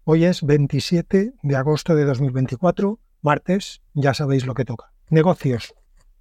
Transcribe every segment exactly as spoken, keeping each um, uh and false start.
Hoy es veintisiete de agosto de dos mil veinticuatro, martes, ya sabéis lo que toca. Negocios.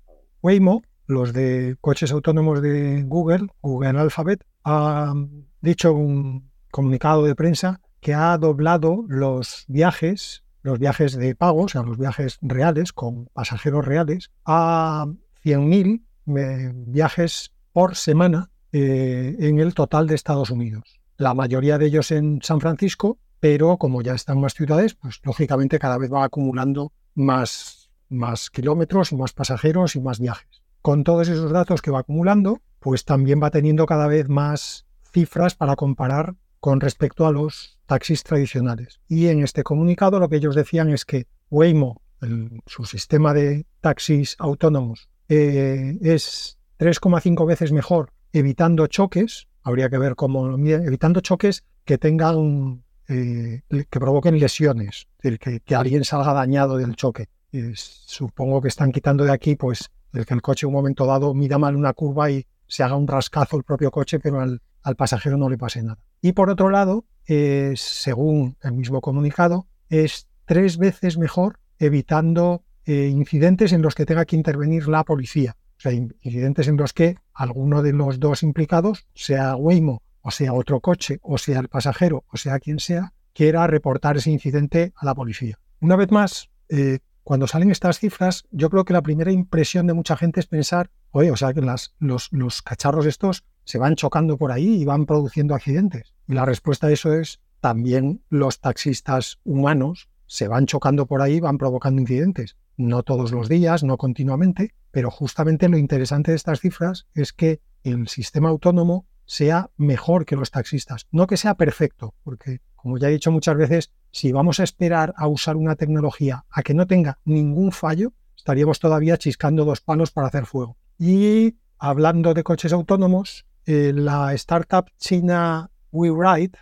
Waymo, los de coches autónomos de Google, Google Alphabet, ha dicho un comunicado de prensa que ha doblado los viajes, los viajes de pago, o sea, los viajes reales con pasajeros reales, a cien mil eh, viajes por semana eh, en el total de Estados Unidos. La mayoría de ellos en San Francisco, pero como ya están más ciudades, pues lógicamente cada vez va acumulando más, más kilómetros y más pasajeros y más viajes. Con todos esos datos que va acumulando, pues también va teniendo cada vez más cifras para comparar con respecto a los taxis tradicionales. Y en este comunicado lo que ellos decían es que Waymo, el, su sistema de taxis autónomos, eh, es tres coma cinco veces mejor evitando choques, habría que ver cómo lo miden, evitando choques que tengan... Eh, que provoquen lesiones, es decir, que, que alguien salga dañado del choque. Eh, supongo que están quitando de aquí pues el que el coche en un momento dado mida mal una curva y se haga un rascazo el propio coche, pero al, al pasajero no le pase nada. Y por otro lado, eh, según el mismo comunicado, es tres veces mejor evitando eh, incidentes en los que tenga que intervenir la policía. O sea, incidentes en los que alguno de los dos implicados, sea Waymo, o sea otro coche, o sea el pasajero, o sea quien sea, quiera reportar ese incidente a la policía. Una vez más, eh, cuando salen estas cifras, yo creo que la primera impresión de mucha gente es pensar, oye, o sea que las, los, los cacharros estos se van chocando por ahí y van produciendo accidentes. Y la respuesta a eso es, también los taxistas humanos se van chocando por ahí y van provocando incidentes. No todos los días, no continuamente, pero justamente lo interesante de estas cifras es que el sistema autónomo sea mejor que los taxistas. No que sea perfecto, porque, como ya he dicho muchas veces, si vamos a esperar a usar una tecnología a que no tenga ningún fallo, estaríamos todavía chiscando dos palos para hacer fuego. Y hablando de coches autónomos, eh, la startup china WeRide,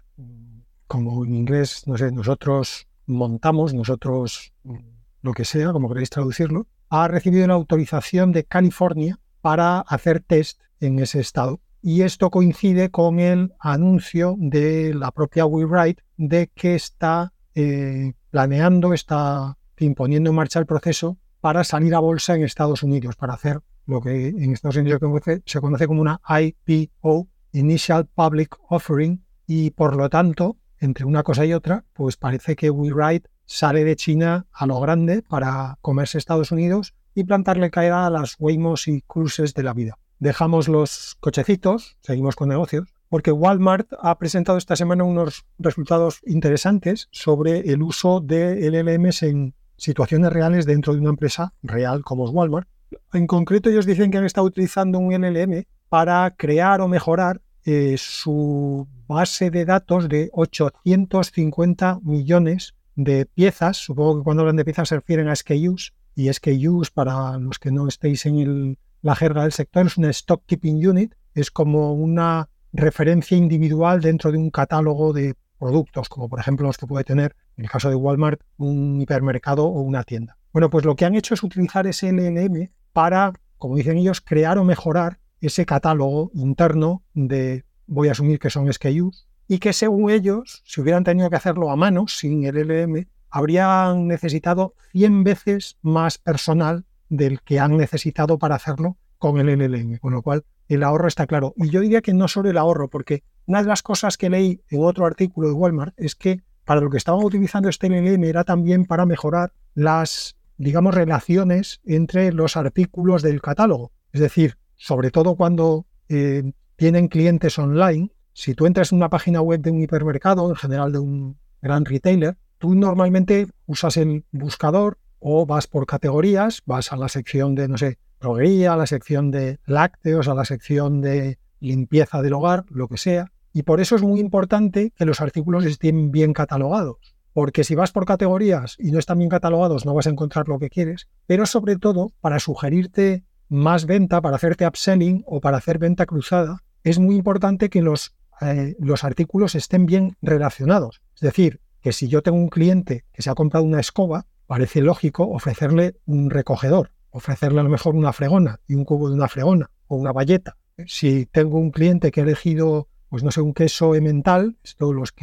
como en inglés, no sé, nosotros montamos, nosotros lo que sea, como queréis traducirlo, ha recibido la autorización de California para hacer test en ese estado. Y esto coincide con el anuncio de la propia WeRide de que está eh, planeando, está poniendo en marcha el proceso para salir a bolsa en Estados Unidos, para hacer lo que en Estados Unidos se conoce, se conoce como una I P O, Initial Public Offering, y por lo tanto, entre una cosa y otra, pues parece que WeRide sale de China a lo grande para comerse Estados Unidos y plantarle cara a las Waymos y Cruises de la vida. Dejamos los cochecitos, seguimos con negocios, porque Walmart ha presentado esta semana unos resultados interesantes sobre el uso de L L Ms en situaciones reales dentro de una empresa real como es Walmart. En concreto, ellos dicen que han estado utilizando un L L M para crear o mejorar eh, su base de datos de ochocientos cincuenta millones de piezas. Supongo que cuando hablan de piezas se refieren a S K Us, y S K Us, para los que no estéis en el la jerga del sector, es una Stock Keeping Unit, es como una referencia individual dentro de un catálogo de productos, como por ejemplo los que puede tener, en el caso de Walmart, un hipermercado o una tienda. Bueno, pues lo que han hecho es utilizar ese L L M para, como dicen ellos, crear o mejorar ese catálogo interno de, voy a asumir que son S K Us, y que según ellos, si hubieran tenido que hacerlo a mano, sin el L L M, habrían necesitado cien veces más personal del que han necesitado para hacerlo con el L L M, con lo cual el ahorro está claro. Y yo diría que no solo el ahorro, porque una de las cosas que leí en otro artículo de Walmart es que para lo que estaban utilizando este L L M era también para mejorar las, digamos, relaciones entre los artículos del catálogo. Es decir, sobre todo cuando eh, tienen clientes online, si tú entras en una página web de un hipermercado, en general de un gran retailer, tú normalmente usas el buscador o vas por categorías, vas a la sección de, no sé, droguería, a la sección de lácteos, a la sección de limpieza del hogar, lo que sea. Y por eso es muy importante que los artículos estén bien catalogados. Porque si vas por categorías y no están bien catalogados, no vas a encontrar lo que quieres. Pero sobre todo, para sugerirte más venta, para hacerte upselling o para hacer venta cruzada, es muy importante que los, eh, los artículos estén bien relacionados. Es decir, que si yo tengo un cliente que se ha comprado una escoba, parece lógico ofrecerle un recogedor, ofrecerle a lo mejor una fregona y un cubo de una fregona o una bayeta. Si tengo un cliente que ha elegido, pues no sé, un queso emmental, esto los que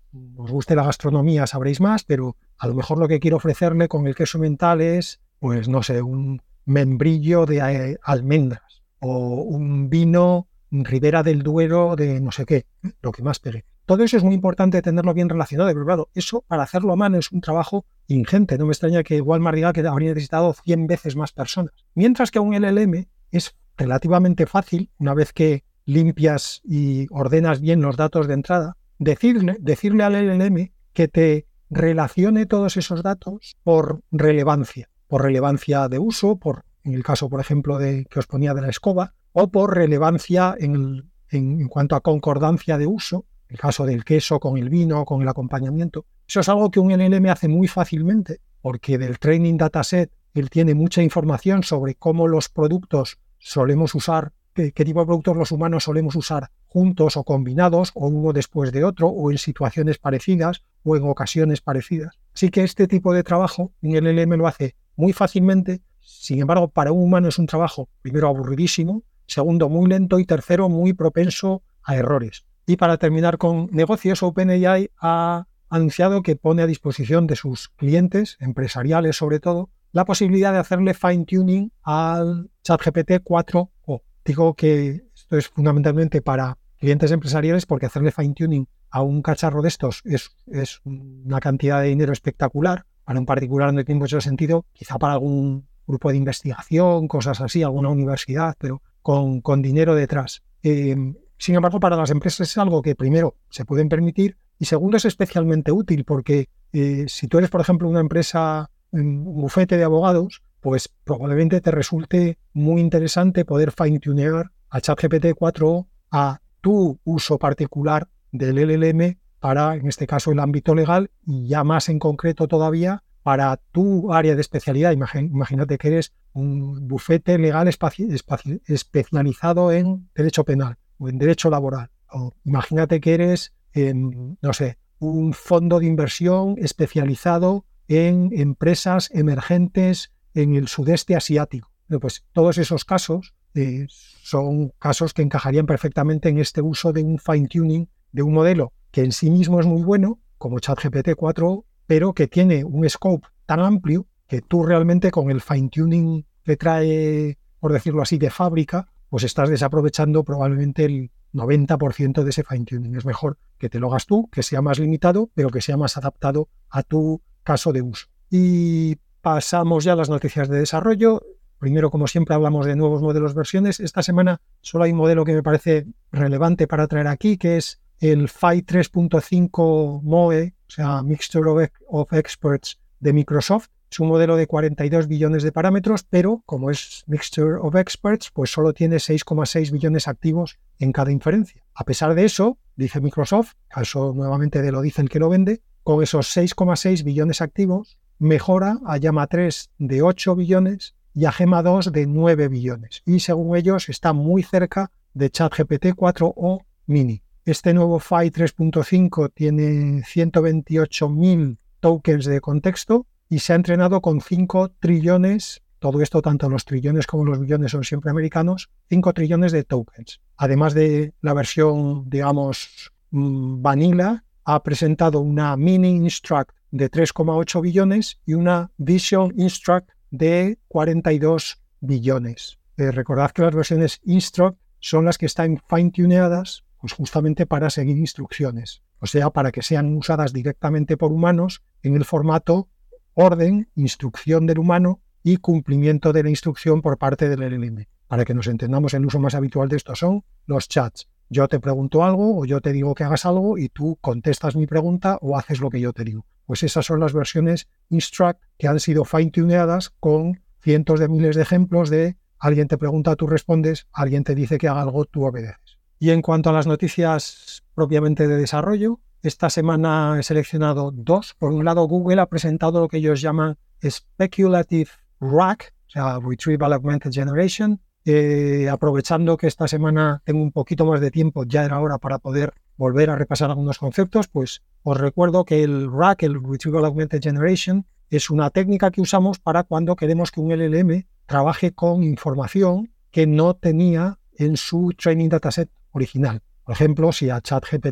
os guste la gastronomía sabréis más, pero a lo mejor lo que quiero ofrecerle con el queso mental es, pues no sé, un membrillo de eh, almendras o un vino Ribera del Duero de no sé qué, lo que más pegue. Todo eso es muy importante tenerlo bien relacionado, pero claro, eso para hacerlo a mano es un trabajo ingente. No me extraña que Walmart diga que habría necesitado cien veces más personas. Mientras que un L L M es relativamente fácil, una vez que limpias y ordenas bien los datos de entrada, decirle, decirle al L L M que te relacione todos esos datos por relevancia, por relevancia de uso, por, en el caso, por ejemplo, de que os ponía de la escoba, o por relevancia en, el, en, en cuanto a concordancia de uso, el caso del queso con el vino, con el acompañamiento. Eso es algo que un L L M hace muy fácilmente, porque del training dataset él tiene mucha información sobre cómo los productos solemos usar, qué, qué tipo de productos los humanos solemos usar juntos o combinados, o uno después de otro, o en situaciones parecidas, o en ocasiones parecidas. Así que este tipo de trabajo, un L L M lo hace muy fácilmente. Sin embargo, para un humano es un trabajo, primero, aburridísimo, segundo, muy lento y tercero, muy propenso a errores. Y para terminar con negocios, OpenAI ha anunciado que pone a disposición de sus clientes, empresariales sobre todo, la posibilidad de hacerle fine-tuning al ChatGPT cuatro o. Digo que esto es fundamentalmente para clientes empresariales porque hacerle fine-tuning a un cacharro de estos es, es una cantidad de dinero espectacular. Para un particular no tiene mucho sentido, quizá para algún grupo de investigación, cosas así, alguna universidad, pero con, con dinero detrás. Eh, sin embargo, para las empresas es algo que primero se pueden permitir y segundo es especialmente útil porque eh, si tú eres, por ejemplo, una empresa, un bufete de abogados, pues probablemente te resulte muy interesante poder fine-tunear a ChatGPT cuatro a tu uso particular del L L M para, en este caso, el ámbito legal y ya más en concreto todavía para tu área de especialidad. Imagínate que eres un bufete legal espaci- espaci- especializado en derecho penal o en derecho laboral. O imagínate que eres, en, no sé, un fondo de inversión especializado en empresas emergentes en el sudeste asiático. Pues todos esos casos eh, son casos que encajarían perfectamente en este uso de un fine-tuning de un modelo que en sí mismo es muy bueno, como ChatGPT cuatro, pero que tiene un scope tan amplio que tú realmente con el fine-tuning que trae, por decirlo así, de fábrica, pues estás desaprovechando probablemente el noventa por ciento de ese fine-tuning. Es mejor que te lo hagas tú, que sea más limitado, pero que sea más adaptado a tu caso de uso. Y pasamos ya a las noticias de desarrollo. Primero, como siempre, hablamos de nuevos modelos, versiones. Esta semana solo hay un modelo que me parece relevante para traer aquí, que es el F A I tres punto cinco M O E, o sea, Mixture of, of Experts de Microsoft. Es un modelo de cuarenta y dos billones de parámetros, pero como es Mixture of Experts, pues solo tiene seis coma seis billones activos en cada inferencia. A pesar de eso, dice Microsoft, caso nuevamente de lo dice el que lo vende, con esos seis coma seis billones activos, mejora a Llama tres de ocho billones y a Gemma dos de nueve billones. Y según ellos está muy cerca de ChatGPT cuatro o Mini. Este nuevo F A I tres punto cinco tiene ciento veintiocho mil tokens de contexto y se ha entrenado con cinco trillones, todo esto tanto los trillones como los billones son siempre americanos, cinco trillones de tokens. Además de la versión, digamos, vanilla, ha presentado una Mini Instruct de tres coma ocho billones y una Vision Instruct de cuarenta y dos billones. Eh, recordad que las versiones Instruct son las que están fine-tuneadas pues justamente para seguir instrucciones, o sea, para que sean usadas directamente por humanos en el formato orden, instrucción del humano y cumplimiento de la instrucción por parte del L L M. Para que nos entendamos, el uso más habitual de esto son los chats. Yo te pregunto algo o yo te digo que hagas algo y tú contestas mi pregunta o haces lo que yo te digo. Pues esas son las versiones Instruct que han sido fine-tuneadas con cientos de miles de ejemplos de alguien te pregunta, tú respondes, alguien te dice que haga algo, tú obedeces. Y en cuanto a las noticias propiamente de desarrollo, esta semana he seleccionado dos. Por un lado, Google ha presentado lo que ellos llaman Speculative R A G, o sea, Retrieval Augmented Generation. Eh, aprovechando que esta semana tengo un poquito más de tiempo, ya era hora para poder volver a repasar algunos conceptos, pues os recuerdo que el R A G, el Retrieval Augmented Generation, es una técnica que usamos para cuando queremos que un L L M trabaje con información que no tenía en su training dataset original. Por ejemplo, si a ChatGPT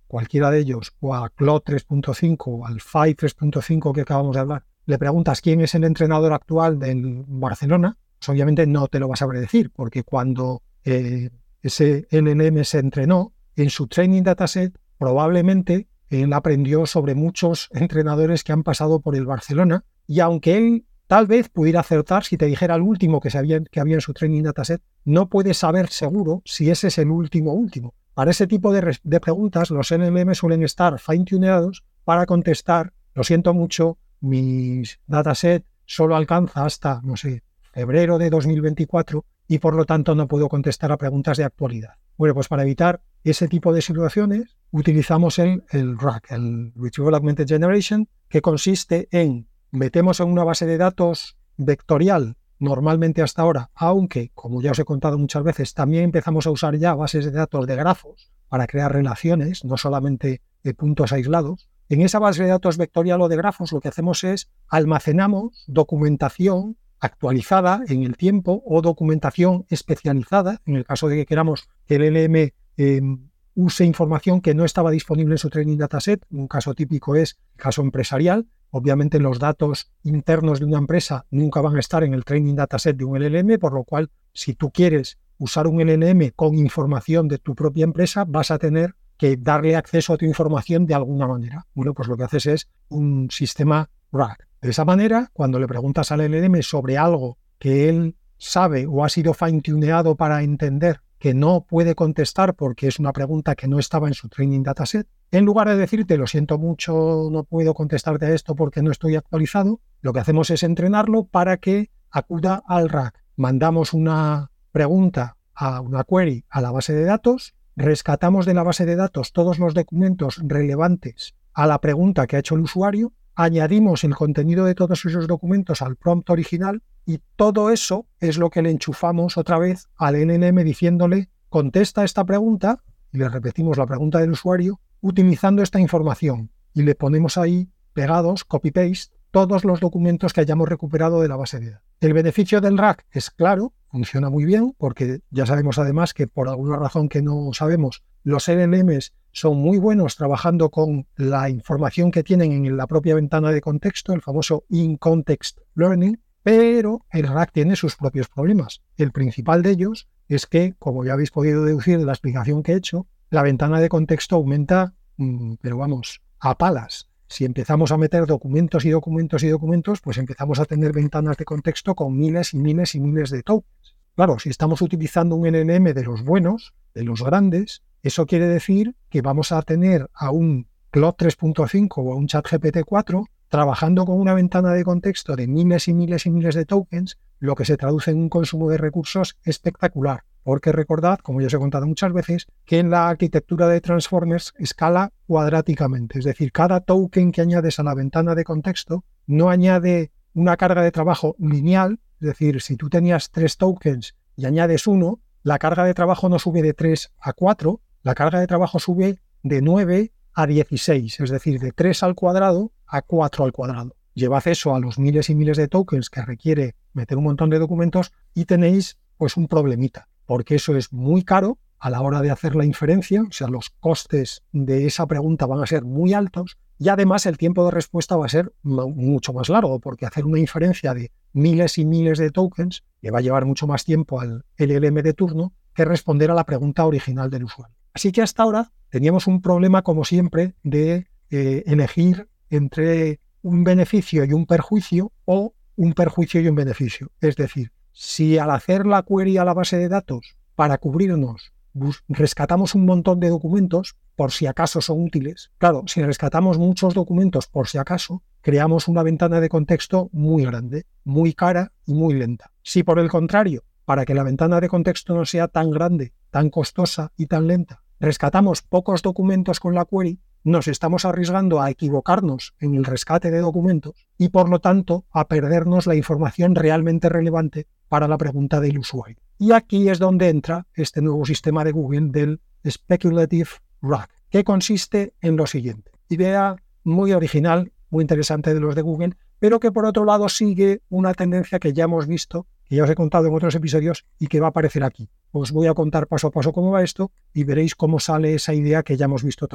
cualquiera de ellos, o a Claude tres punto cinco o al Five tres punto cinco que acabamos de hablar, le preguntas quién es el entrenador actual del Barcelona, pues obviamente no te lo vas a saber decir, porque cuando eh, ese L L M se entrenó, en su training dataset probablemente él aprendió sobre muchos entrenadores que han pasado por el Barcelona, y aunque él tal vez pudiera acertar si te dijera el último que, se había, que había en su training dataset, no puedes saber seguro si ese es el último último. Para ese tipo de, de preguntas, los L L M suelen estar fine-tuneados para contestar, lo siento mucho, mi dataset solo alcanza hasta, no sé, febrero de dos mil veinticuatro y por lo tanto no puedo contestar a preguntas de actualidad. Bueno, pues para evitar ese tipo de situaciones utilizamos el, el R A G, el Retrieval Augmented Generation, que consiste en metemos en una base de datos vectorial, normalmente hasta ahora, aunque, como ya os he contado muchas veces, también empezamos a usar ya bases de datos de grafos para crear relaciones, no solamente de puntos aislados. En esa base de datos vectorial o de grafos lo que hacemos es almacenamos documentación actualizada en el tiempo o documentación especializada, en el caso de que queramos que el L L M eh, use información que no estaba disponible en su training dataset. Un caso típico es el caso empresarial. Obviamente los datos internos de una empresa nunca van a estar en el training dataset de un L L M, por lo cual si tú quieres usar un L L M con información de tu propia empresa, vas a tener que darle acceso a tu información de alguna manera. Bueno, pues lo que haces es un sistema R A G. De esa manera, cuando le preguntas al L L M sobre algo que él sabe o ha sido fine-tuneado para entender que no puede contestar porque es una pregunta que no estaba en su training dataset, en lugar de decirte, lo siento mucho, no puedo contestarte a esto porque no estoy actualizado, lo que hacemos es entrenarlo para que acuda al R A G. Mandamos una pregunta a una query a la base de datos, rescatamos de la base de datos todos los documentos relevantes a la pregunta que ha hecho el usuario, añadimos el contenido de todos esos documentos al prompt original y todo eso es lo que le enchufamos otra vez al L L M diciéndole contesta esta pregunta y le repetimos la pregunta del usuario utilizando esta información y le ponemos ahí pegados, copy-paste, todos los documentos que hayamos recuperado de la base de datos. El beneficio del R A G es claro, funciona muy bien porque ya sabemos además que por alguna razón que no sabemos, los L L Ms son muy buenos trabajando con la información que tienen en la propia ventana de contexto, el famoso In-Context Learning, pero el R A G tiene sus propios problemas. El principal de ellos es que, como ya habéis podido deducir de la explicación que he hecho, la ventana de contexto aumenta, mmm, pero vamos, a palas. Si empezamos a meter documentos y documentos y documentos, pues empezamos a tener ventanas de contexto con miles y miles y miles de tokens. Claro, si estamos utilizando un L L M de los buenos, de los grandes, eso quiere decir que vamos a tener a un Claude tres punto cinco o a un ChatGPT cuatro trabajando con una ventana de contexto de miles y miles y miles de tokens, lo que se traduce en un consumo de recursos espectacular. Porque recordad, como ya os he contado muchas veces, que en la arquitectura de Transformers escala cuadráticamente. Es decir, cada token que añades a la ventana de contexto no añade una carga de trabajo lineal. Es decir, si tú tenías tres tokens y añades uno, la carga de trabajo no sube de tres a cuatro, la carga de trabajo sube de nueve a dieciséis. Es decir, de tres al cuadrado a cuatro al cuadrado. Llevad eso a los miles y miles de tokens que requiere meter un montón de documentos y tenéis pues un problemita. Porque eso es muy caro a la hora de hacer la inferencia, o sea, los costes de esa pregunta van a ser muy altos y además el tiempo de respuesta va a ser mucho más largo, porque hacer una inferencia de miles y miles de tokens le va a llevar mucho más tiempo al L L M de turno que responder a la pregunta original del usuario. Así que hasta ahora teníamos un problema, como siempre, de eh, elegir entre un beneficio y un perjuicio o un perjuicio y un beneficio. Es decir, si al hacer la query a la base de datos para cubrirnos rescatamos un montón de documentos por si acaso son útiles, claro, si rescatamos muchos documentos por si acaso, creamos una ventana de contexto muy grande, muy cara y muy lenta. Si por el contrario, para que la ventana de contexto no sea tan grande, tan costosa y tan lenta, rescatamos pocos documentos con la query, nos estamos arriesgando a equivocarnos en el rescate de documentos y por lo tanto a perdernos la información realmente relevante para la pregunta del usuario. Y aquí es donde entra este nuevo sistema de Google del Speculative R A G, que consiste en lo siguiente. Idea muy original, muy interesante de los de Google, pero que por otro lado sigue una tendencia que ya hemos visto, que ya os he contado en otros episodios y que va a aparecer aquí. Os voy a contar paso a paso cómo va esto y veréis cómo sale esa idea que ya hemos visto otros,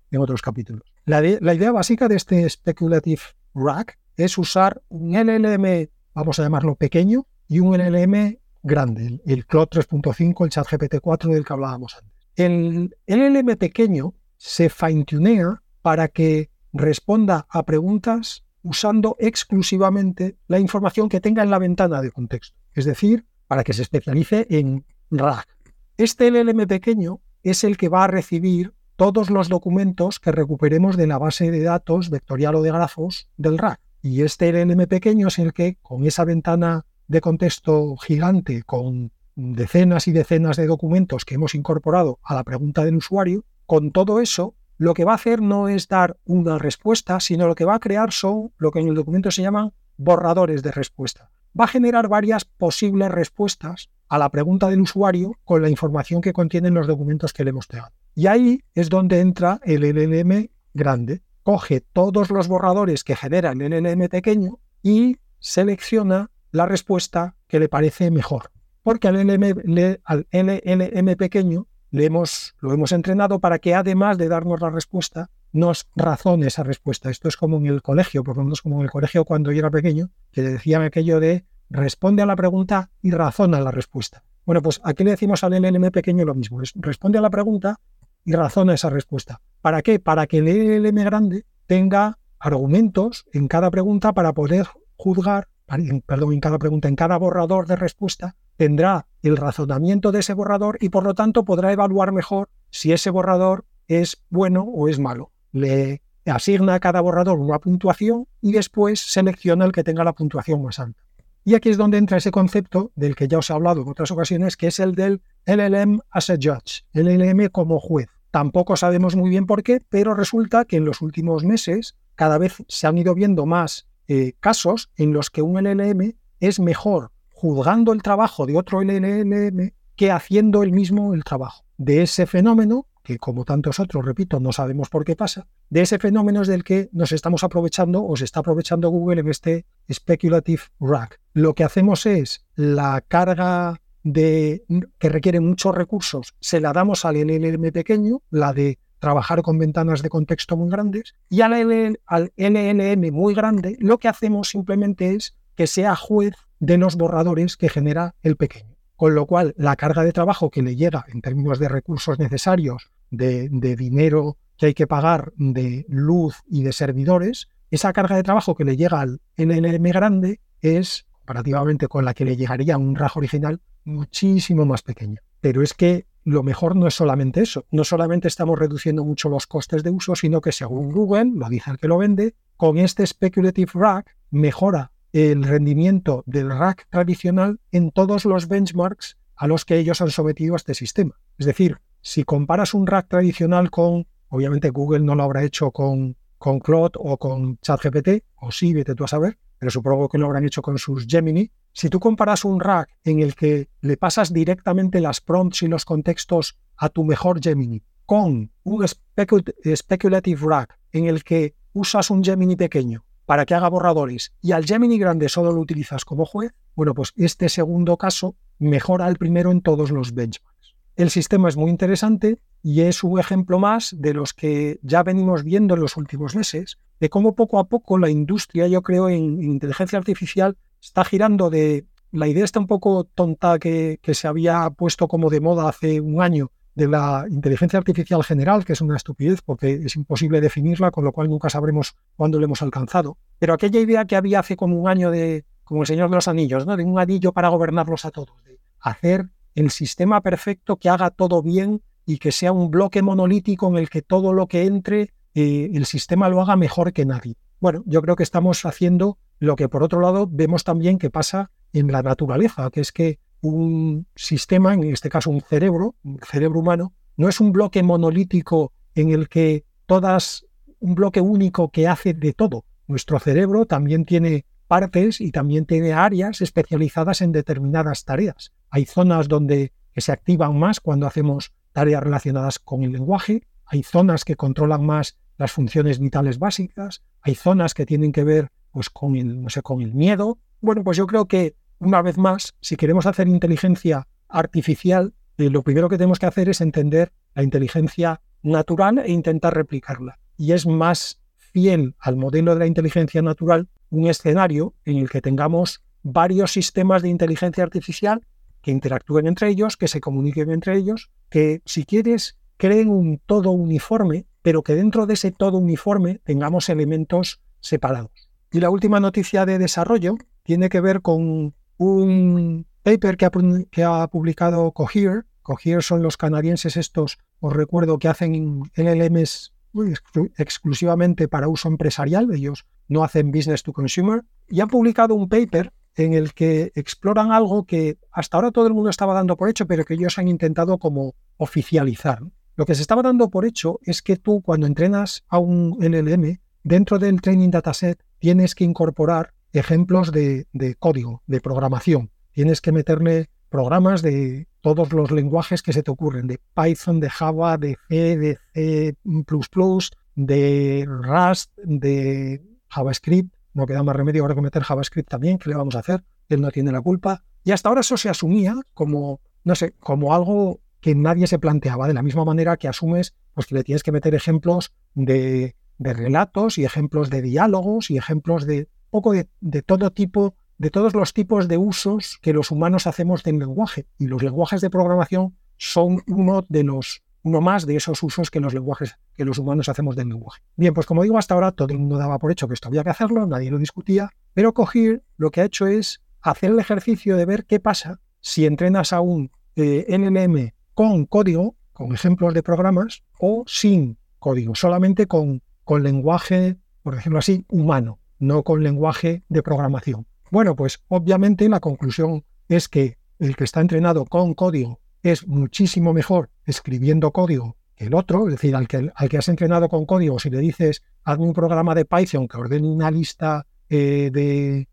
en otros capítulos. La, de, la idea básica de este Speculative RAG es usar un L L M, vamos a llamarlo pequeño, y un L L M grande, el, el Claude tres punto cinco, el ChatGPT cuatro del que hablábamos antes. El L L M pequeño se fine-tunea para que responda a preguntas usando exclusivamente la información que tenga en la ventana de contexto, es decir, para que se especialice en RAG. Este L L M pequeño es el que va a recibir todos los documentos que recuperemos de la base de datos vectorial o de grafos del RAG. Y este L L M pequeño es el que, con esa ventana de contexto gigante, con decenas y decenas de documentos que hemos incorporado a la pregunta del usuario, con todo eso, lo que va a hacer no es dar una respuesta, sino lo que va a crear son lo que en el documento se llaman borradores de respuesta. Va a generar varias posibles respuestas a la pregunta del usuario con la información que contienen los documentos que le hemos dado. Y ahí es donde entra el L L M grande. Coge todos los borradores que genera el L L M pequeño y selecciona la respuesta que le parece mejor. Porque al L L M, le, al L L M pequeño le hemos, lo hemos entrenado para que, además de darnos la respuesta, nos razone esa respuesta. Esto es como en el colegio, por lo menos como en el colegio cuando yo era pequeño, que decían aquello de responde a la pregunta y razona la respuesta. Bueno, pues aquí le decimos al L L M pequeño lo mismo, es responde a la pregunta y razona esa respuesta. ¿Para qué? Para que el L L M grande tenga argumentos en cada pregunta para poder juzgar, perdón, en cada pregunta, en cada borrador de respuesta, tendrá el razonamiento de ese borrador y por lo tanto podrá evaluar mejor si ese borrador es bueno o es malo. Le asigna a cada borrador una puntuación y después selecciona el que tenga la puntuación más alta. Y aquí es donde entra ese concepto del que ya os he hablado en otras ocasiones, que es el del L L M as a judge, L L M como juez. Tampoco sabemos muy bien por qué, pero resulta que en los últimos meses cada vez se han ido viendo más eh, casos en los que un L L M es mejor juzgando el trabajo de otro L L M que haciendo el mismo el trabajo. De ese fenómeno, que como tantos otros, repito, no sabemos por qué pasa, de ese fenómeno es del que nos estamos aprovechando o se está aprovechando Google en este Speculative RAG. Lo que hacemos es la carga de, que requiere muchos recursos, se la damos al L L M pequeño, la de trabajar con ventanas de contexto muy grandes, y al, L, al L L M muy grande lo que hacemos simplemente es que sea juez de los borradores que genera el pequeño. Con lo cual, la carga de trabajo que le llega en términos de recursos necesarios, de, de dinero que hay que pagar, de luz y de servidores, esa carga de trabajo que le llega al L L M grande es, comparativamente con la que le llegaría a un RAG original, muchísimo más pequeña. Pero es que lo mejor no es solamente eso. No solamente estamos reduciendo mucho los costes de uso, sino que según Google, lo dice el que lo vende, con este Speculative RAG mejora el rendimiento del RAG tradicional en todos los benchmarks a los que ellos han sometido a este sistema. Es decir, si comparas un RAG tradicional con, obviamente Google no lo habrá hecho con, con Claude o con ChatGPT, o sí, vete tú a saber, pero supongo que lo habrán hecho con sus Gemini. Si tú comparas un RAG en el que le pasas directamente las prompts y los contextos a tu mejor Gemini con un Speculative RAG en el que usas un Gemini pequeño para que haga borradores y al Gemini grande solo lo utilizas como juez, bueno, pues este segundo caso mejora al primero en todos los benchmarks. El sistema es muy interesante y es un ejemplo más de los que ya venimos viendo en los últimos meses, de cómo poco a poco la industria, yo creo, en, en inteligencia artificial está girando de... La idea está un poco tonta que, que se había puesto como de moda hace un año, de la inteligencia artificial general, que es una estupidez porque es imposible definirla, con lo cual nunca sabremos cuándo lo hemos alcanzado. Pero aquella idea que había hace como un año de, como el Señor de los Anillos, ¿no? De un anillo para gobernarlos a todos, de hacer el sistema perfecto que haga todo bien y que sea un bloque monolítico en el que todo lo que entre, eh, el sistema lo haga mejor que nadie. Bueno, yo creo que estamos haciendo lo que por otro lado vemos también que pasa en la naturaleza, que es que un sistema, en este caso un cerebro, un cerebro humano, no es un bloque monolítico en el que todas, un bloque único que hace de todo. Nuestro cerebro también tiene partes y también tiene áreas especializadas en determinadas tareas. Hay zonas donde que se activan más cuando hacemos tareas relacionadas con el lenguaje, hay zonas que controlan más las funciones vitales básicas, hay zonas que tienen que ver pues con el, no sé, con el miedo. Bueno, pues yo creo que una vez más, si queremos hacer inteligencia artificial, eh, lo primero que tenemos que hacer es entender la inteligencia natural e intentar replicarla. Y es más fiel al modelo de la inteligencia natural un escenario en el que tengamos varios sistemas de inteligencia artificial que interactúen entre ellos, que se comuniquen entre ellos, que, si quieres, creen un todo uniforme, pero que dentro de ese todo uniforme tengamos elementos separados. Y la última noticia de desarrollo tiene que ver con un paper que ha, que ha publicado Cohere. Cohere son los canadienses estos, os recuerdo, que hacen L L Ms exclu- exclusivamente para uso empresarial. Ellos no hacen business to consumer. Y han publicado un paper en el que exploran algo que hasta ahora todo el mundo estaba dando por hecho, pero que ellos han intentado como oficializar. Lo que se estaba dando por hecho es que tú, cuando entrenas a un L L M, dentro del training dataset tienes que incorporar ejemplos de, de código, de programación. Tienes que meterle programas de todos los lenguajes que se te ocurren, de Python, de Java, de C, de C plus plus, de Rust, de JavaScript. No queda más remedio ahora que meter JavaScript también. ¿Qué le vamos a hacer? Él no tiene la culpa. Y hasta ahora eso se asumía como, no sé, como algo que nadie se planteaba, de la misma manera que asumes pues, que le tienes que meter ejemplos de, de relatos y ejemplos de diálogos y ejemplos de poco de, de todo tipo, de todos los tipos de usos que los humanos hacemos del lenguaje. Y los lenguajes de programación son uno de los uno más de esos usos que los lenguajes que los humanos hacemos del lenguaje. Bien, pues como digo, hasta ahora todo el mundo daba por hecho que esto había que hacerlo, nadie lo discutía, pero Cohere lo que ha hecho es hacer el ejercicio de ver qué pasa si entrenas a un eh, L L M con código, con ejemplos de programas, o sin código, solamente con, con lenguaje, por decirlo así, humano, no con lenguaje de programación. Bueno, pues obviamente la conclusión es que el que está entrenado con código es muchísimo mejor escribiendo código que el otro, es decir, al que, al que has entrenado con código, si le dices hazme un programa de Python que ordene una lista eh, de,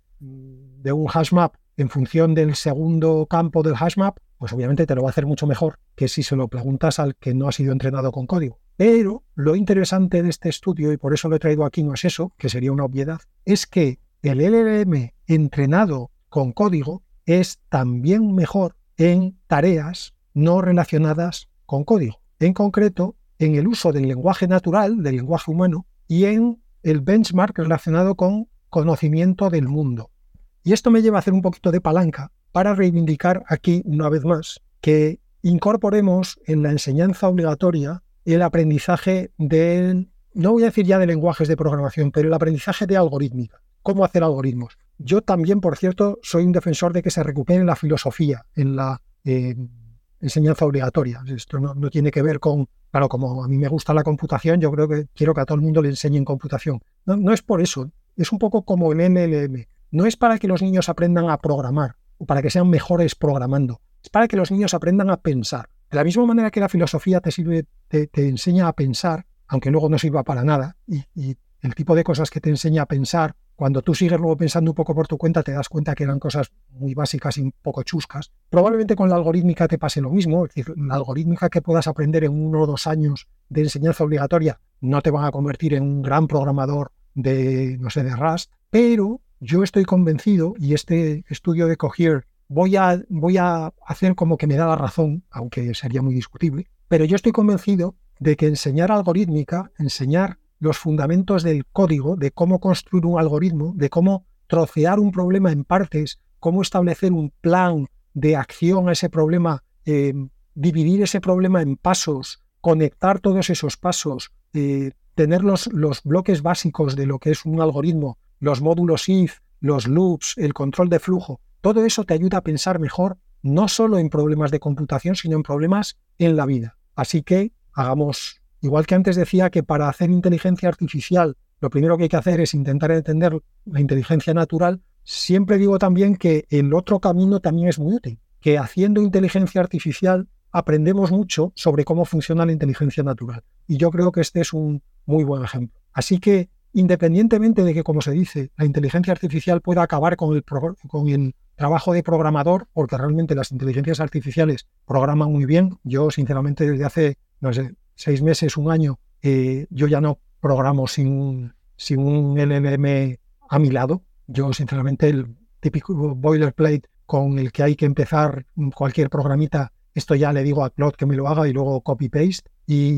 de un hashmap en función del segundo campo del hashmap, pues obviamente te lo va a hacer mucho mejor que si se lo preguntas al que no ha sido entrenado con código. Pero lo interesante de este estudio, y por eso lo he traído aquí, no es eso, que sería una obviedad, es que el L L M entrenado con código es también mejor en tareas no relacionadas con código. En concreto, en el uso del lenguaje natural, del lenguaje humano, y en el benchmark relacionado con conocimiento del mundo. Y esto me lleva a hacer un poquito de palanca para reivindicar aquí, una vez más, que incorporemos en la enseñanza obligatoria el aprendizaje del, no voy a decir ya de lenguajes de programación, pero el aprendizaje de algorítmica. ¿Cómo hacer algoritmos? Yo también, por cierto, soy un defensor de que se recupere la filosofía en la eh, enseñanza obligatoria. Esto no, no tiene que ver con, claro, como a mí me gusta la computación, yo creo que quiero que a todo el mundo le enseñen computación. No, no es por eso, es un poco como el N L M. No es para que los niños aprendan a programar o para que sean mejores programando, es para que los niños aprendan a pensar. De la misma manera que la filosofía te sirve, te, te enseña a pensar, aunque luego no sirva para nada, y, y el tipo de cosas que te enseña a pensar, cuando tú sigues luego pensando un poco por tu cuenta, te das cuenta que eran cosas muy básicas y un poco chuscas. Probablemente con la algorítmica te pase lo mismo, es decir, la algorítmica que puedas aprender en uno o dos años de enseñanza obligatoria no te van a convertir en un gran programador de, no sé, de Rust, pero yo estoy convencido, y este estudio de Cohere voy a, voy a hacer como que me da la razón, aunque sería muy discutible, pero yo estoy convencido de que enseñar algorítmica, enseñar los fundamentos del código, de cómo construir un algoritmo, de cómo trocear un problema en partes, cómo establecer un plan de acción a ese problema, eh, dividir ese problema en pasos, conectar todos esos pasos, eh, tener los, los bloques básicos de lo que es un algoritmo, los módulos if, los loops, el control de flujo, todo eso te ayuda a pensar mejor, no solo en problemas de computación, sino en problemas en la vida. Así que hagamos... Igual que antes decía que para hacer inteligencia artificial lo primero que hay que hacer es intentar entender la inteligencia natural, siempre digo también que el otro camino también es muy útil, que haciendo inteligencia artificial aprendemos mucho sobre cómo funciona la inteligencia natural. Y yo creo que este es un muy buen ejemplo. Así que, independientemente de que, como se dice, la inteligencia artificial pueda acabar con el, pro- con el trabajo de programador, porque realmente las inteligencias artificiales programan muy bien. Yo, sinceramente, desde hace, no sé, seis meses, un año, eh, yo ya no programo sin, sin un L L M a mi lado. Yo, sinceramente, el típico boilerplate con el que hay que empezar cualquier programita, esto ya le digo a Claude que me lo haga y luego copy-paste. Y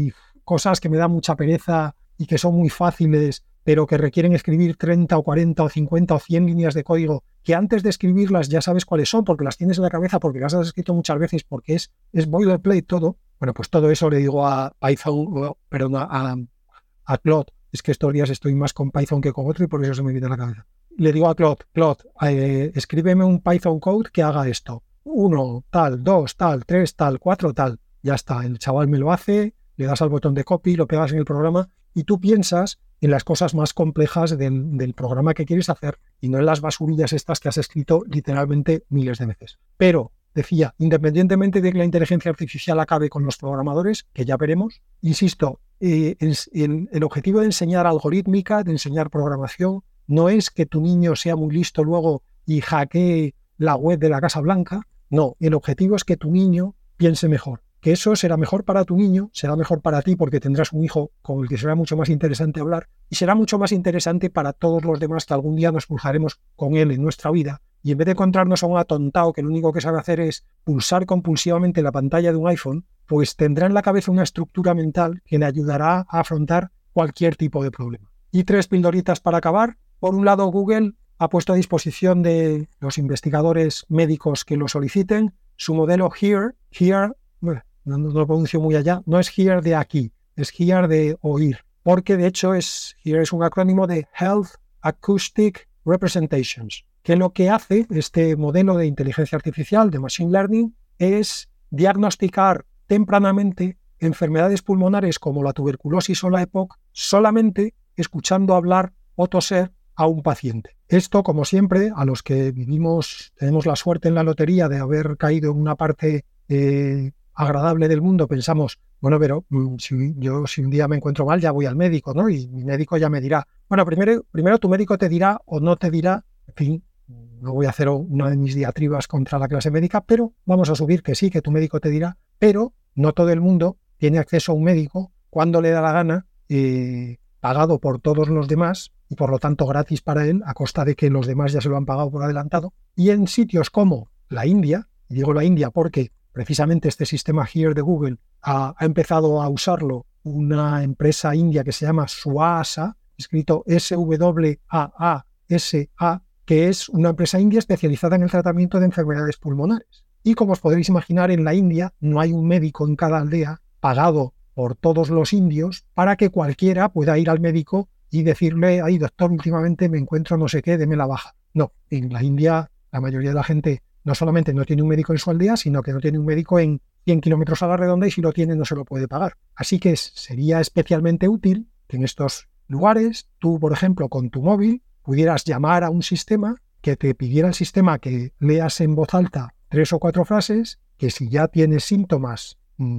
cosas que me da mucha pereza y que son muy fáciles, pero que requieren escribir treinta o cuarenta o cincuenta o cien líneas de código, que antes de escribirlas ya sabes cuáles son, porque las tienes en la cabeza, porque las has escrito muchas veces, porque es, es boilerplate todo. Bueno, pues todo eso le digo a Python, perdón, a, a Claude. Es que estos días estoy más con Python que con otro y por eso se me viene a la cabeza. Le digo a Claude, Claude, eh, escríbeme un Python code que haga esto. Uno, tal, dos, tal, tres, tal, cuatro, tal. Ya está, el chaval me lo hace, le das al botón de copy, lo pegas en el programa y tú piensas en las cosas más complejas del, del programa que quieres hacer y no en las basurillas estas que has escrito literalmente miles de veces. Pero, decía, independientemente de que la inteligencia artificial acabe con los programadores, que ya veremos, insisto, eh, el, el, el objetivo de enseñar algorítmica, de enseñar programación, no es que tu niño sea muy listo luego y hackee la web de la Casa Blanca. No, el objetivo es que tu niño piense mejor. Que eso será mejor para tu niño, será mejor para ti porque tendrás un hijo con el que será mucho más interesante hablar y será mucho más interesante para todos los demás que algún día nos cruzaremos con él en nuestra vida y en vez de encontrarnos a un atontado que lo único que sabe hacer es pulsar compulsivamente la pantalla de un iPhone, pues tendrá en la cabeza una estructura mental que le ayudará a afrontar cualquier tipo de problema. Y tres pildoritas para acabar. Por un lado, Google ha puesto a disposición de los investigadores médicos que lo soliciten su modelo HEAR, HEAR, bueno, no, no lo pronuncio muy allá, no es HEAR de aquí, es HEAR de oír, porque de hecho es, HEAR es un acrónimo de Health Acoustic Representations, que lo que hace este modelo de inteligencia artificial, de Machine Learning, es diagnosticar tempranamente enfermedades pulmonares como la tuberculosis o la EPOC solamente escuchando hablar o toser a un paciente. Esto, como siempre, a los que vivimos, tenemos la suerte en la lotería de haber caído en una parte eh, agradable del mundo, pensamos, bueno, pero si yo si un día me encuentro mal ya voy al médico, ¿no? Y mi médico ya me dirá, bueno, primero, primero tu médico te dirá o no te dirá, en fin, no voy a hacer una de mis diatribas contra la clase médica, pero vamos a subir que sí, que tu médico te dirá, pero no todo el mundo tiene acceso a un médico cuando le da la gana, eh, pagado por todos los demás y por lo tanto gratis para él, a costa de que los demás ya se lo han pagado por adelantado. Y en sitios como la India, y digo la India porque precisamente este sistema HEAR de Google ha, ha empezado a usarlo una empresa india que se llama Swaasa, escrito S W A A S A, que es una empresa india especializada en el tratamiento de enfermedades pulmonares. Y como os podréis imaginar, en la India no hay un médico en cada aldea pagado por todos los indios para que cualquiera pueda ir al médico y decirle, ay doctor, últimamente me encuentro no sé qué, deme la baja. No, en la India la mayoría de la gente no solamente no tiene un médico en su aldea, sino que no tiene un médico en cien kilómetros a la redonda y si lo tiene no se lo puede pagar. Así que sería especialmente útil que en estos lugares tú, por ejemplo, con tu móvil pudieras llamar a un sistema, que te pidiera el sistema que leas en voz alta tres o cuatro frases, que si ya tienes síntomas,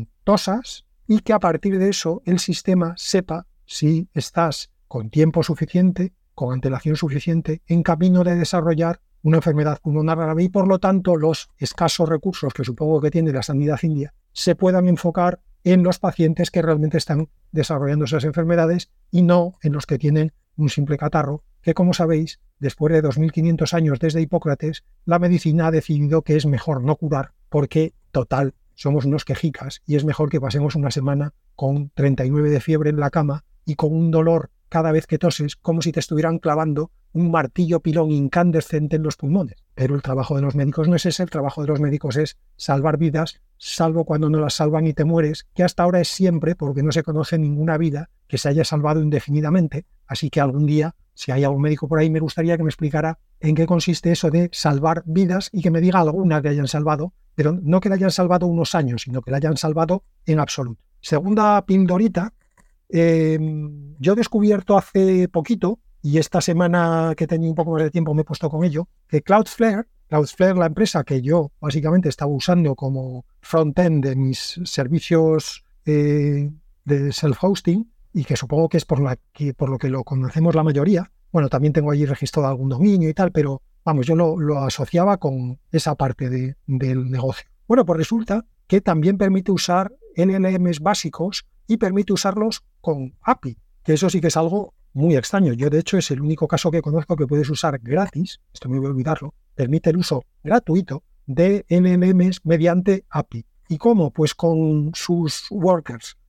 tosas, y que a partir de eso el sistema sepa si estás con tiempo suficiente, con antelación suficiente, en camino de desarrollar una enfermedad pulmonar grave y por lo tanto los escasos recursos que supongo que tiene la sanidad india se puedan enfocar en los pacientes que realmente están desarrollando esas enfermedades y no en los que tienen un simple catarro, que como sabéis, después de dos mil quinientos años desde Hipócrates, la medicina ha decidido que es mejor no curar porque, total, somos unos quejicas y es mejor que pasemos una semana con treinta y nueve de fiebre en la cama y con un dolor cada vez que toses como si te estuvieran clavando un martillo pilón incandescente en los pulmones. Pero el trabajo de los médicos no es ese, el trabajo de los médicos es salvar vidas, salvo cuando no las salvan y te mueres, que hasta ahora es siempre porque no se conoce ninguna vida que se haya salvado indefinidamente. Así que algún día, si hay algún médico por ahí, me gustaría que me explicara en qué consiste eso de salvar vidas y que me diga alguna que hayan salvado, pero no que la hayan salvado unos años, sino que la hayan salvado en absoluto. Segunda pildorita, eh, yo he descubierto hace poquito, y esta semana que tenía un poco más de tiempo me he puesto con ello, que Cloudflare, Cloudflare, la empresa que yo básicamente estaba usando como front-end de mis servicios eh, de self-hosting, y que supongo que es por, la, que, por lo que lo conocemos la mayoría. Bueno, también tengo allí registrado algún dominio y tal, pero vamos, yo lo, lo asociaba con esa parte de, del negocio. Bueno, pues resulta que también permite usar L L Ms básicos y permite usarlos con A P I, que eso sí que es algo muy extraño. Yo, de hecho, es el único caso que conozco que puedes usar gratis, esto me voy a olvidarlo, permite el uso gratuito de L L Ms mediante A P I. ¿Y cómo? Pues con sus workers.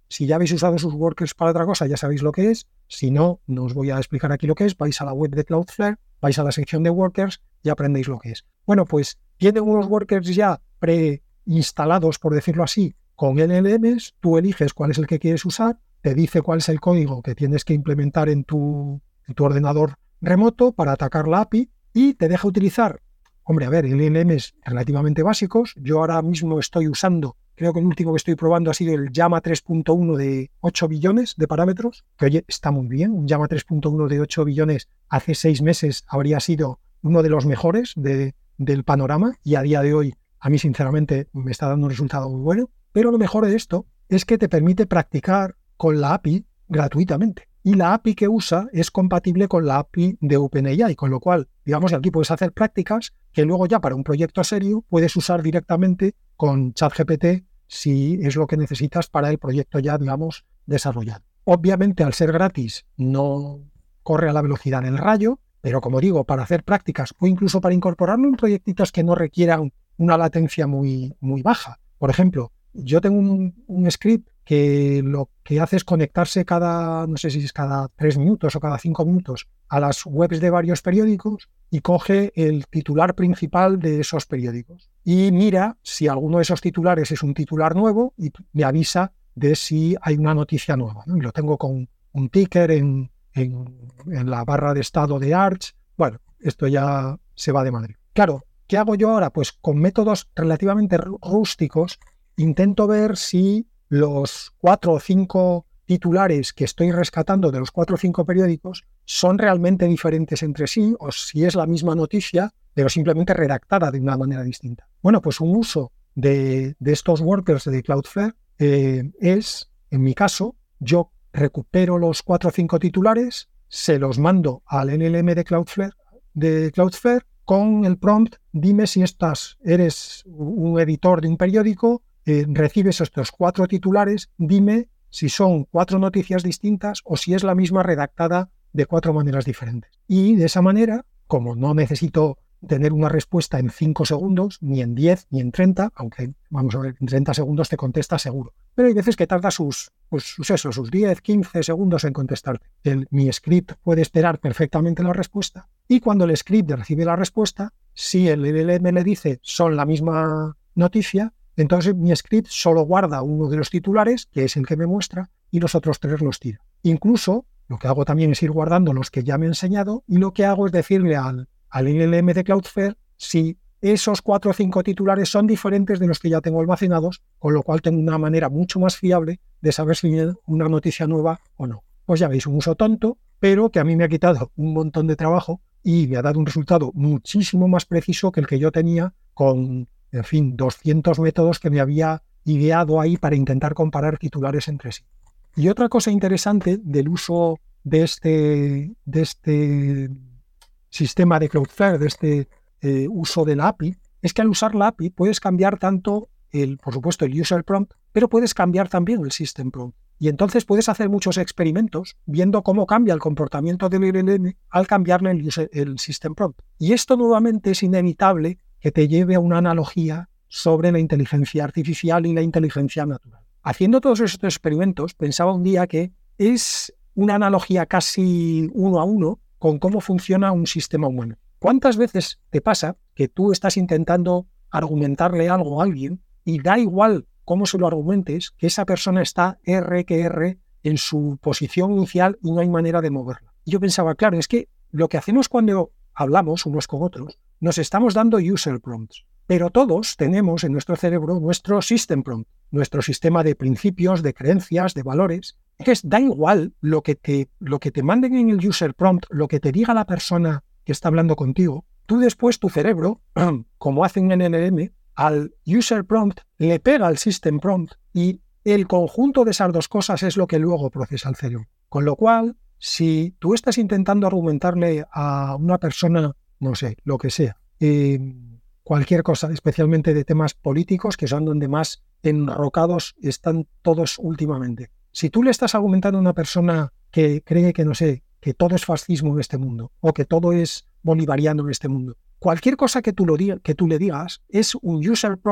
Si ya habéis usado sus workers para otra cosa, ya sabéis lo que es. Si no, no os voy a explicar aquí lo que es. Vais a la web de Cloudflare, vais a la sección de workers y aprendéis lo que es. Bueno, pues tienen unos workers ya preinstalados, por decirlo así, con L L Ms. Tú eliges cuál es el que quieres usar, te dice cuál es el código que tienes que implementar en tu, en tu ordenador remoto para atacar la A P I y te deja utilizar, hombre, a ver, L L Ms relativamente básicos. Yo ahora mismo estoy usando, creo que el último que estoy probando ha sido el Llama tres punto uno de ocho billones de parámetros, que oye, está muy bien. Un Llama tres punto uno de ocho billones hace seis meses habría sido uno de los mejores de, del panorama y a día de hoy a mí sinceramente me está dando un resultado muy bueno. Pero lo mejor de esto es que te permite practicar con la A P I gratuitamente. Y la A P I que usa es compatible con la A P I de OpenAI, con lo cual, digamos que aquí puedes hacer prácticas que luego ya para un proyecto serio puedes usar directamente con ChatGPT si es lo que necesitas para el proyecto ya, digamos, desarrollado. Obviamente, al ser gratis, no corre a la velocidad del rayo, pero como digo, para hacer prácticas o incluso para incorporarlo en proyectitos que no requieran una latencia muy, muy baja. Por ejemplo, yo tengo un, un script que lo que hace es conectarse cada, no sé si es cada tres minutos o cada cinco minutos a las webs de varios periódicos y coge el titular principal de esos periódicos. Y mira si alguno de esos titulares es un titular nuevo y me avisa de si hay una noticia nueva, ¿no? Y lo tengo con un ticker en, en, en la barra de estado de Arch. Bueno, esto ya se va de madre. Claro, ¿qué hago yo ahora? Pues con métodos relativamente rústicos intento ver si los cuatro o cinco titulares que estoy rescatando de los cuatro o cinco periódicos son realmente diferentes entre sí o si es la misma noticia, pero simplemente redactada de una manera distinta. Bueno, pues un uso de, de estos workers de Cloudflare eh, es, en mi caso, yo recupero los cuatro o cinco titulares, se los mando al L L M de Cloudflare, de Cloudflare con el prompt, dime si estás, eres un editor de un periódico, Eh, recibes estos cuatro titulares, dime si son cuatro noticias distintas o si es la misma redactada de cuatro maneras diferentes. Y de esa manera, como no necesito tener una respuesta en cinco segundos, ni en diez, ni en treinta, aunque vamos a ver, en treinta segundos te contesta seguro. Pero hay veces que tarda sus, pues, sus, eso, sus diez, quince segundos en contestarte. El, mi script puede esperar perfectamente la respuesta y cuando el script recibe la respuesta, si el L L M le dice son la misma noticia, entonces mi script solo guarda uno de los titulares, que es el que me muestra, y los otros tres los tira. Incluso lo que hago también es ir guardando los que ya me he enseñado y lo que hago es decirle al, al L L M de Cloudflare si esos cuatro o cinco titulares son diferentes de los que ya tengo almacenados, con lo cual tengo una manera mucho más fiable de saber si viene una noticia nueva o no. Pues ya veis, un uso tonto, pero que a mí me ha quitado un montón de trabajo y me ha dado un resultado muchísimo más preciso que el que yo tenía con, en fin, doscientos métodos que me había ideado ahí para intentar comparar titulares entre sí. Y otra cosa interesante del uso de este, de este sistema de Cloudflare, de este eh, uso de la A P I, es que al usar la A P I puedes cambiar tanto, el, por supuesto, el user prompt, pero puedes cambiar también el system prompt. Y entonces puedes hacer muchos experimentos viendo cómo cambia el comportamiento del L L M al cambiarle el, user, el system prompt. Y esto nuevamente es inevitable que te lleve a una analogía sobre la inteligencia artificial y la inteligencia natural. Haciendo todos estos experimentos, pensaba un día que es una analogía casi uno a uno con cómo funciona un sistema humano. ¿Cuántas veces te pasa que tú estás intentando argumentarle algo a alguien y da igual cómo se lo argumentes, que esa persona está R que R en su posición inicial y no hay manera de moverla? Y yo pensaba, claro, es que lo que hacemos cuando hablamos unos con otros, nos estamos dando user prompts, pero todos tenemos en nuestro cerebro nuestro system prompt, nuestro sistema de principios, de creencias, de valores. Entonces, da igual lo que te, lo que te manden en el user prompt, lo que te diga la persona que está hablando contigo, tú después tu cerebro, como hace un N L M, al user prompt le pega al system prompt y el conjunto de esas dos cosas es lo que luego procesa el cerebro. Con lo cual, si tú estás intentando argumentarle a una persona, no sé, lo que sea, eh, cualquier cosa, especialmente de temas políticos, que son donde más enrocados están todos últimamente. Si tú le estás argumentando a una persona que cree que, no sé, que todo es fascismo en este mundo o que todo es bolivariano en este mundo, cualquier cosa que tú, lo diga, que tú le digas es un user prompt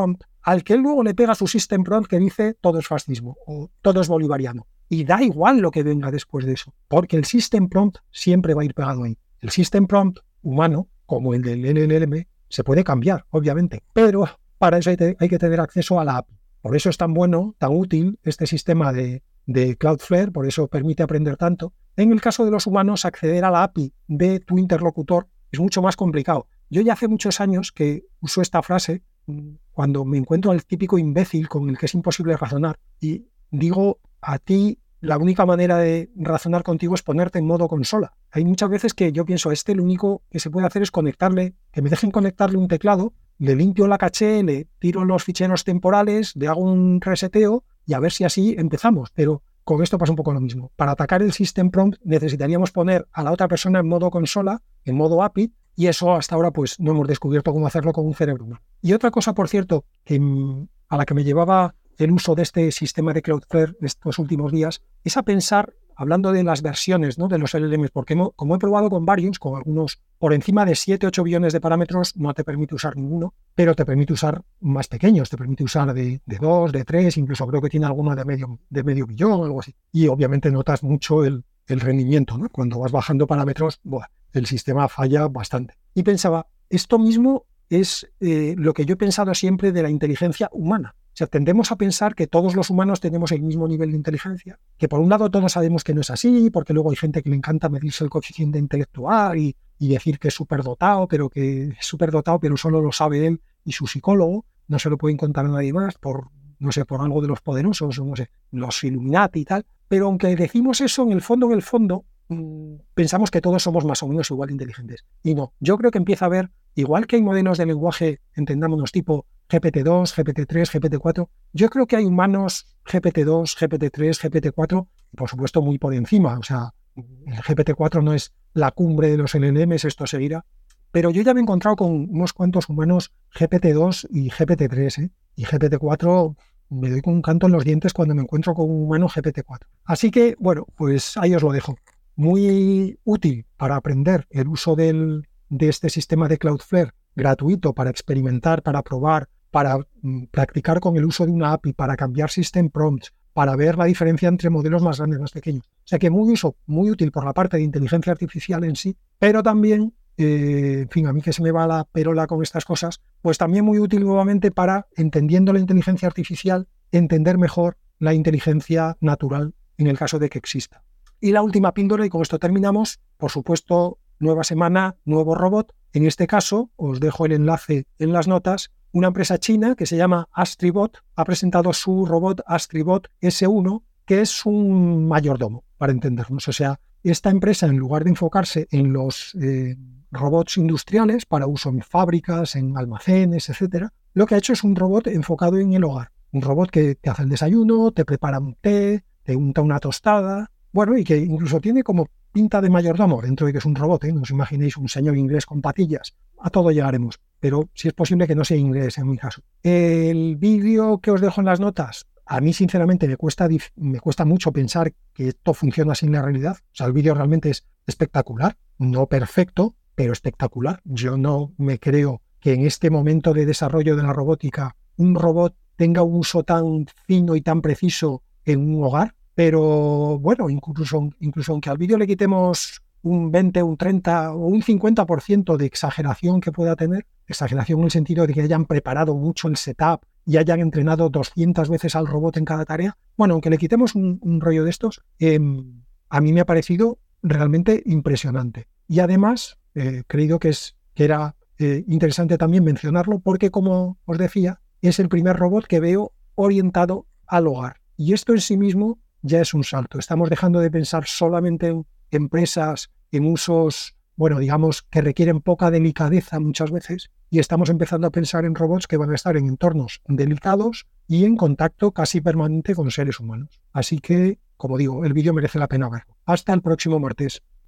al que él luego le pega su system prompt que dice todo es fascismo o todo es bolivariano. Y da igual lo que venga después de eso, porque el system prompt siempre va a ir pegado ahí. El system prompt humano, como el del L L M, se puede cambiar, obviamente, pero para eso hay, te, hay que tener acceso a la A P I. Por eso es tan bueno, tan útil este sistema de, de Cloudflare, por eso permite aprender tanto. En el caso de los humanos, acceder a la A P I de tu interlocutor es mucho más complicado. Yo ya hace muchos años que uso esta frase cuando me encuentro al típico imbécil con el que es imposible razonar y digo, a ti la única manera de razonar contigo es ponerte en modo consola. Hay muchas veces que yo pienso, este lo único que se puede hacer es conectarle, que me dejen conectarle un teclado, le limpio la caché, le tiro los ficheros temporales, le hago un reseteo y a ver si así empezamos. Pero con esto pasa un poco lo mismo. Para atacar el system prompt necesitaríamos poner a la otra persona en modo consola, en modo A P I, y eso hasta ahora pues no hemos descubierto cómo hacerlo con un cerebro humano. Y otra cosa, por cierto, que, a la que me llevaba el uso de este sistema de Cloudflare estos últimos días, es a pensar, hablando de las versiones, ¿no?, de los L L Ms, porque hemos, como he probado con varios, con algunos por encima de siete ocho billones de parámetros, no te permite usar ninguno, pero te permite usar más pequeños, te permite usar de, de dos, de tres, incluso creo que tiene alguno de medio, de medio billón o algo así. Y obviamente notas mucho el, el rendimiento, ¿no? Cuando vas bajando parámetros, buah, el sistema falla bastante. Y pensaba, esto mismo es eh, lo que yo he pensado siempre de la inteligencia humana. O sea, tendemos a pensar que todos los humanos tenemos el mismo nivel de inteligencia, que por un lado todos sabemos que no es así, porque luego hay gente que le encanta medirse el coeficiente intelectual y, y decir que es superdotado, pero que es superdotado, pero solo lo sabe él y su psicólogo, no se lo pueden contar a nadie más por, no sé, por algo de los poderosos, o no sé, los Illuminati y tal. Pero aunque decimos eso, en el fondo, en el fondo, mmm, pensamos que todos somos más o menos igual de inteligentes. Y no, yo creo que empieza a haber, igual que hay modelos de lenguaje, entendámonos, tipo G P T dos, G P T tres, G P T cuatro, yo creo que hay humanos G P T dos, G P T tres, G P T cuatro, por supuesto muy por encima. O sea, el G P T cuatro no es la cumbre de los L L Ms, esto seguirá. Pero yo ya me he encontrado con unos cuantos humanos G P T dos y G P T tres, ¿eh? Y G P T cuatro me doy con un canto en los dientes cuando me encuentro con un humano G P T cuatro. Así que, bueno, pues ahí os lo dejo. Muy útil para aprender el uso del, de este sistema de Cloudflare, gratuito para experimentar, para probar, para mm, practicar con el uso de una A P I, para cambiar system prompts, para ver la diferencia entre modelos más grandes y más pequeños. O sea que muy uso, muy útil por la parte de inteligencia artificial en sí, pero también, eh, en fin, a mí que se me va la perola con estas cosas, pues también muy útil nuevamente para, entendiendo la inteligencia artificial, entender mejor la inteligencia natural en el caso de que exista. Y la última píldora, y con esto terminamos, por supuesto, nueva semana, nuevo robot. En este caso, os dejo el enlace en las notas. Una empresa china que se llama Astribot ha presentado su robot Astribot ese uno, que es un mayordomo, para entendernos. O sea, esta empresa, en lugar de enfocarse en los eh, robots industriales para uso en fábricas, en almacenes, etcétera, lo que ha hecho es un robot enfocado en el hogar. Un robot que te hace el desayuno, te prepara un té, te unta una tostada, bueno, y que incluso tiene como pinta de mayordomo, dentro de que es un robot, ¿eh? No os imaginéis un señor inglés con patillas. A todo llegaremos, pero si es posible que no sea inglés en mi caso. El vídeo que os dejo en las notas, a mí sinceramente me cuesta, me cuesta mucho pensar que esto funciona así en la realidad. O sea, el vídeo realmente es espectacular, no perfecto, pero espectacular. Yo no me creo que en este momento de desarrollo de la robótica un robot tenga un uso tan fino y tan preciso en un hogar. Pero bueno, incluso, incluso aunque al vídeo le quitemos un veinte, un treinta o un cincuenta por ciento de exageración que pueda tener, exageración en el sentido de que hayan preparado mucho el setup y hayan entrenado doscientas veces al robot en cada tarea, bueno, aunque le quitemos un, un rollo de estos, eh, a mí me ha parecido realmente impresionante. Y además, he eh, creído que, es, que era eh, interesante también mencionarlo porque, como os decía, es el primer robot que veo orientado al hogar. Y esto en sí mismo ya es un salto. Estamos dejando de pensar solamente en empresas, en usos, bueno, digamos, que requieren poca delicadeza muchas veces, y estamos empezando a pensar en robots que van a estar en entornos delicados y en contacto casi permanente con seres humanos. Así que, como digo, el vídeo merece la pena verlo. Hasta el próximo martes.